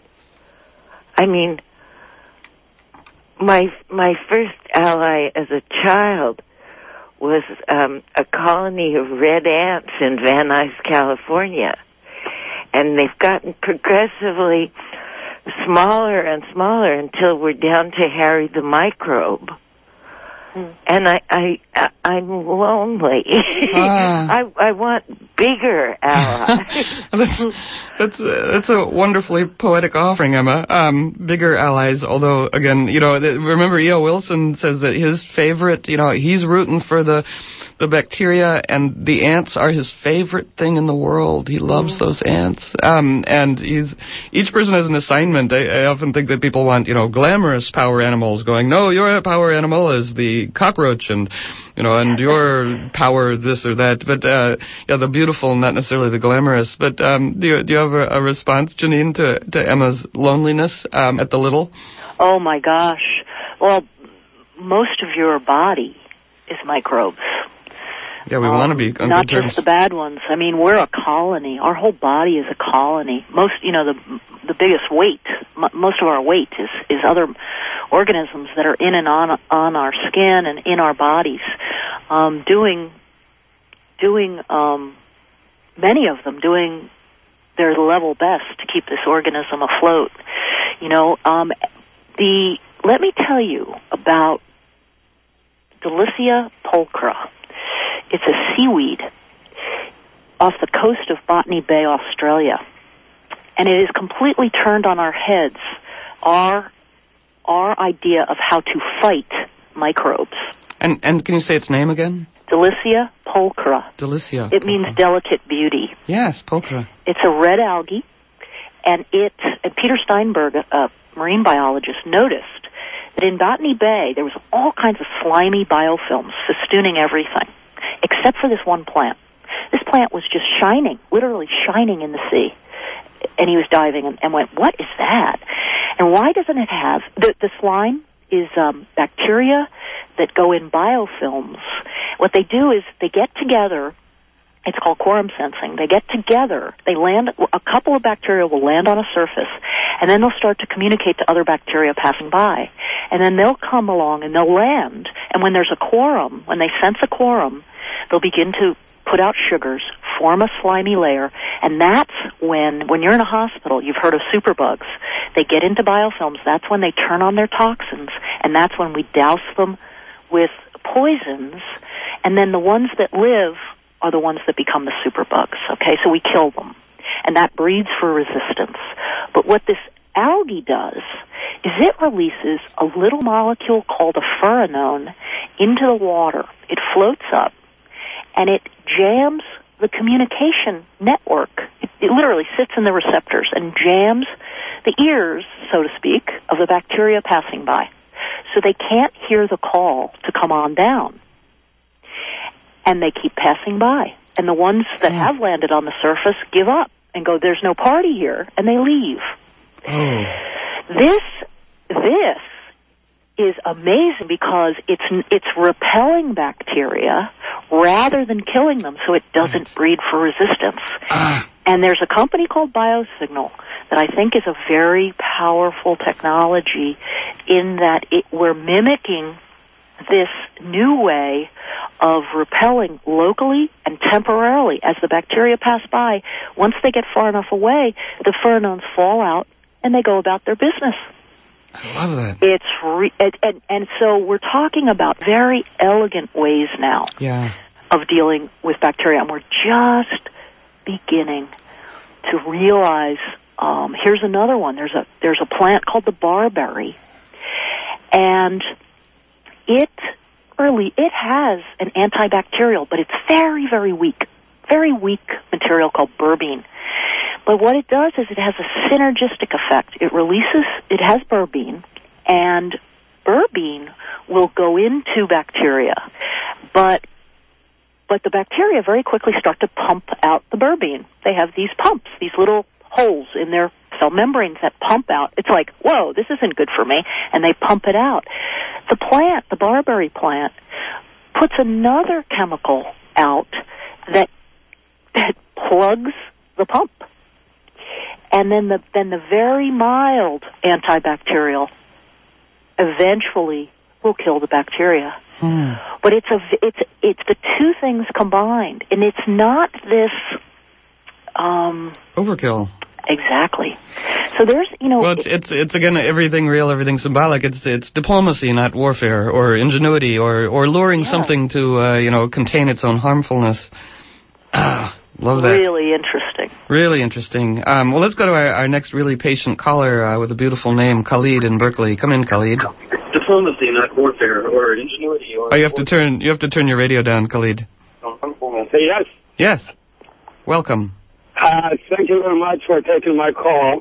My first ally as a child was a colony of red ants in Van Nuys, California. And they've gotten progressively smaller and smaller until we're down to Harry the microbe. And I'm lonely. I want bigger allies. That's a wonderfully poetic offering, Emma. Bigger allies, although, again, remember E.O. Wilson says that his favorite, he's rooting for the the bacteria, and the ants are his favorite thing in the world. He loves those ants. And each person has an assignment. I often think that people want, glamorous power animals going, no, your power animal is the cockroach, and your power is this or that. But, the beautiful, not necessarily the glamorous. But do you have a response, Janine, to Emma's loneliness at the Little? Oh, my gosh. Well, most of your body is microbes. Yeah, we want to be on not good terms. just the bad ones. I mean, we're a colony. Our whole body is a colony. Most, the biggest weight, most of our weight is other organisms that are in and on our skin and in our bodies, doing many of them doing their level best to keep this organism afloat. Let me tell you about Delicia pulchra. It's a seaweed off the coast of Botany Bay, Australia. And it has completely turned on our heads our idea of how to fight microbes. And can you say its name again? Delicia pulchra. Delicia. It means delicate beauty. Yes, pulchra. It's a red algae, and Peter Steinberg, a marine biologist, noticed that in Botany Bay there was all kinds of slimy biofilms festooning everything, except for this one plant. This plant was just shining, literally shining in the sea. And he was diving and went, what is that? And why doesn't it have... The slime is bacteria that go in biofilms. What they do is they get together. It's called quorum sensing. They get together. A couple of bacteria will land on a surface, and then they'll start to communicate to other bacteria passing by. And then they'll come along and they'll land. And when there's a quorum, when they sense a quorum, they'll begin to put out sugars, form a slimy layer, and that's when you're in a hospital, you've heard of superbugs, they get into biofilms, that's when they turn on their toxins, and that's when we douse them with poisons, and then the ones that live are the ones that become the superbugs, okay? So we kill them, and that breeds for resistance. But what this algae does is it releases a little molecule called a furanone into the water. It floats up, and it jams the communication network. It literally sits in the receptors and jams the ears, so to speak, of the bacteria passing by. So they can't hear the call to come on down. And they keep passing by. And the ones that have landed on the surface give up and go, there's no party here, and they leave. Oh. This is amazing because it's repelling bacteria rather than killing them, so it doesn't breed for resistance. And there's a company called BioSignal that I think is a very powerful technology in that we're mimicking this new way of repelling locally and temporarily as the bacteria pass by. Once they get far enough away, the pheromones fall out and they go about their business. I love that. And so we're talking about very elegant ways now of dealing with bacteria, and we're just beginning to realize. Here's another one. There's a plant called the barberry, and it has an antibacterial, but it's very, very weak material called berberine. But what it does is it has a synergistic effect. It has berberine, and berberine will go into bacteria. But the bacteria very quickly start to pump out the berberine. They have these pumps, these little holes in their cell membranes that pump out. It's like, whoa, this isn't good for me, and they pump it out. The plant, the barberry plant, puts another chemical out that plugs the pump. And then the very mild antibacterial eventually will kill the bacteria. But it's the two things combined, and it's not this overkill. Exactly. So there's, Well, it's again everything real, everything symbolic. It's diplomacy, not warfare or ingenuity or luring something to contain its own harmfulness. Love Love that. Really interesting. Really interesting. Well, let's go to our next really patient caller with a beautiful name, Khalid in Berkeley. Come in, Khalid. Diplomacy, not warfare, or ingenuity. Or you have to turn your radio down, Khalid. Yes. Yes. Welcome. Thank you very much for taking my call.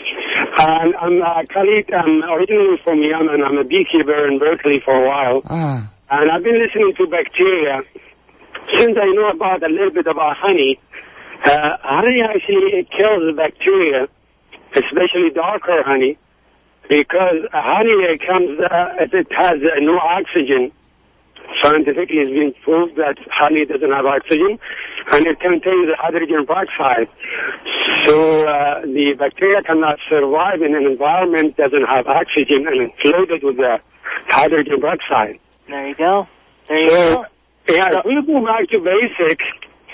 I'm Khalid. I'm originally from Yemen. I'm a beekeeper in Berkeley for a while. And I've been listening to bacteria. Since I know about a little bit about honey, honey actually kills the bacteria, especially darker honey, because honey it has no oxygen. Scientifically, it's been proved that honey doesn't have oxygen, and it contains hydrogen peroxide. So the bacteria cannot survive in an environment that doesn't have oxygen and it's loaded with the hydrogen peroxide. There you go. Go. Yeah, if we go back to basics,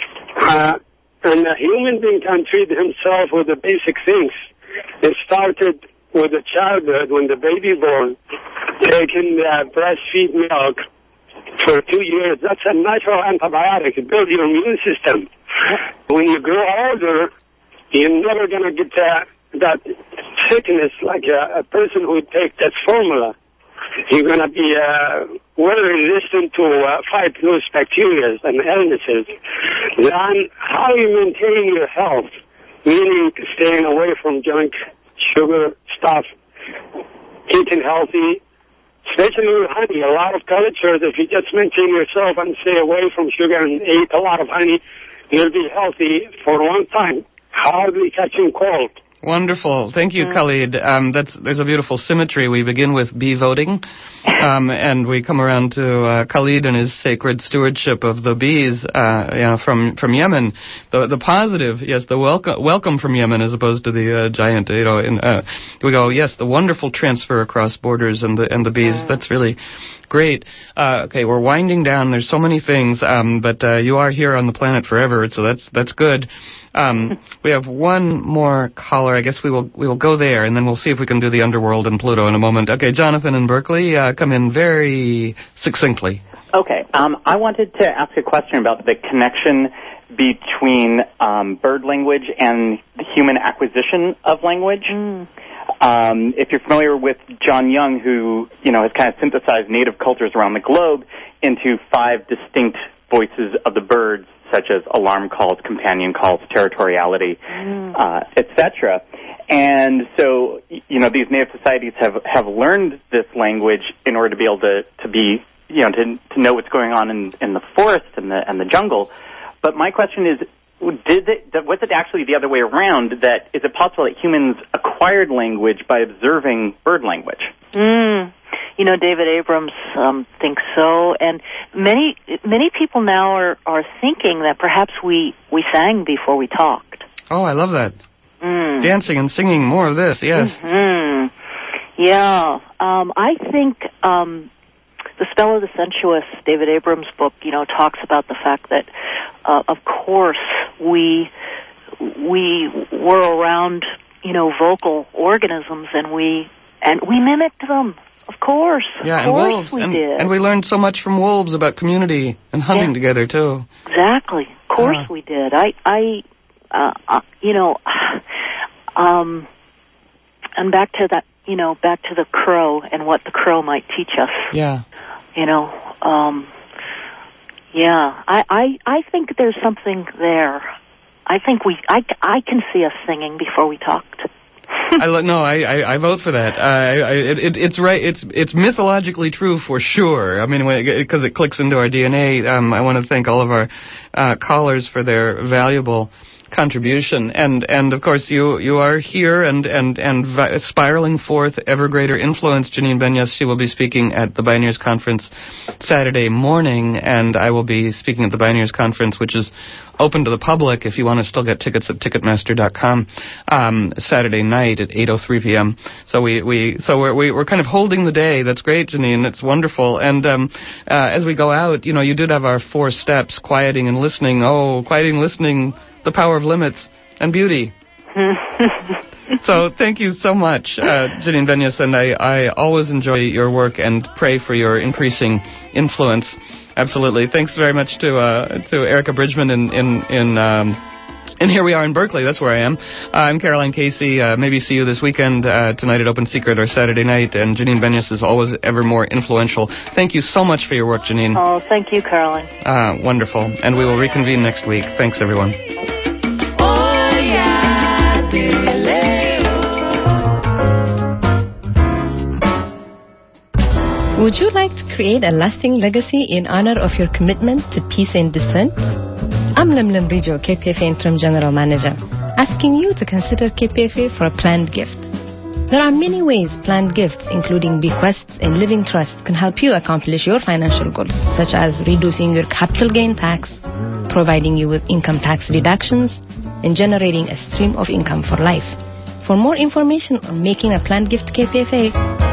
and a human being can treat himself with the basic things. It started with the childhood, when the baby born, taking breastfeed milk for 2 years. That's a natural antibiotic. It builds your immune system. When you grow older, you're never going to get that sickness like a person who takes that formula. You're going to be well resistant to fight those bacteria and illnesses. Then how you maintain your health, meaning staying away from junk, sugar, stuff, eating healthy, especially with honey. A lot of cultures, if you just maintain yourself and stay away from sugar and eat a lot of honey, you'll be healthy for a long time, hardly catching cold. Wonderful. Thank you, Khalid. There's a beautiful symmetry. We begin with bee voting, and we come around to Khalid and his sacred stewardship of the bees from Yemen. The positive, yes, the welcome from Yemen as opposed to the giant, we go, yes, the wonderful transfer across borders and the bees. That's really great. Okay, we're winding down. There's so many things, but you are here on the planet forever, so that's good. We have one more caller. I guess we will go there, and then we'll see if we can do the underworld and Pluto in a moment. Okay, Jonathan in Berkeley, come in very succinctly. Okay, I wanted to ask a question about the connection between bird language and the human acquisition of language. If you're familiar with John Young, who has kind of synthesized native cultures around the globe into 5 distinct voices of the birds, such as alarm calls, companion calls, territoriality, etc. And so, these native societies have learnred this language in order to be able to be, to know what's going on in the forest and the jungle. But my question is, was it actually the other way around? That is it possible that humans acquired language by observing bird language? David Abrams thinks so, and many people now are thinking that perhaps we sang before we talked. Oh, I love that. Dancing and singing, more of this, yes. Yeah. I think The Spell of the Sensuous, David Abrams' book, talks about the fact that, of course, we were around, vocal organisms, and we mimicked them. Of course. Yeah, and wolves. We did. And we learned so much from wolves about community and hunting together, too. Exactly. Of course we did. And back to that, back to the crow and what the crow might teach us. Yeah. I think there's something there. I think I can see us singing before we talked. I vote for that. It's right. It's mythologically true for sure. I mean, because it clicks into our DNA. I want to thank all of our callers for their valuable contribution, and of course you are here and spiraling forth ever greater influence. Janine Benyus, she will be speaking at the Bioneers Conference Saturday morning, and I will be speaking at the Bioneers Conference, which is open to the public if you want to still get tickets at Ticketmaster.com, Saturday night at 8:03 p.m. So we're kind of holding the day. That's great, Janine. It's wonderful. And as we go out, you did have our 4 steps: quieting and listening. Quieting, listening, the power of limits, and beauty. So thank you so much, Janine Benyus, and I always enjoy your work and pray for your increasing influence. Absolutely. Thanks very much to Erica Bridgman in And here we are in Berkeley. That's where I am. I'm Caroline Casey. Maybe see you this weekend, tonight at Open Secret or Saturday night. And Janine Benyus is always ever more influential. Thank you so much for your work, Janine. Oh, thank you, Caroline. Wonderful. And we will reconvene next week. Thanks, everyone. Would you like to create a lasting legacy in honor of your commitment to peace and dissent? I'm Lemlem Rijo, KPFA Interim General Manager, asking you to consider KPFA for a planned gift. There are many ways planned gifts, including bequests and living trusts, can help you accomplish your financial goals, such as reducing your capital gain tax, providing you with income tax deductions, and generating a stream of income for life. For more information on making a planned gift to KPFA,